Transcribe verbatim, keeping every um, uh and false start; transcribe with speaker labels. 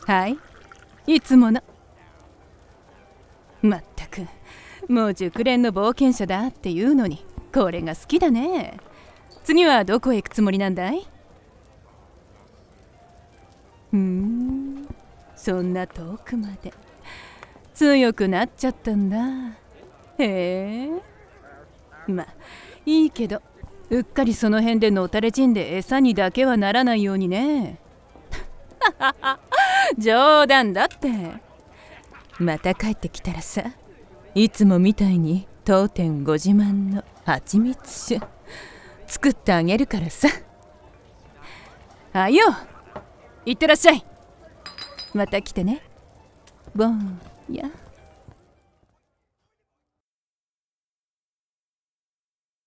Speaker 1: はい、いつもの。まったく、もう熟練の冒険者だっていうのに、これが好きだね。次はどこへ行くつもりなんだい？ふーん、そんな遠くまで強くなっちゃったんだ。へえ、まあいいけど、うっかりその辺でのたれ死んで餌にだけはならないようにね。冗談だって。また帰ってきたらさ、いつもみたいに当店ご自慢の蜂蜜酒作ってあげるからさ。あよ、いってらっしゃい。また来てね。ボンや。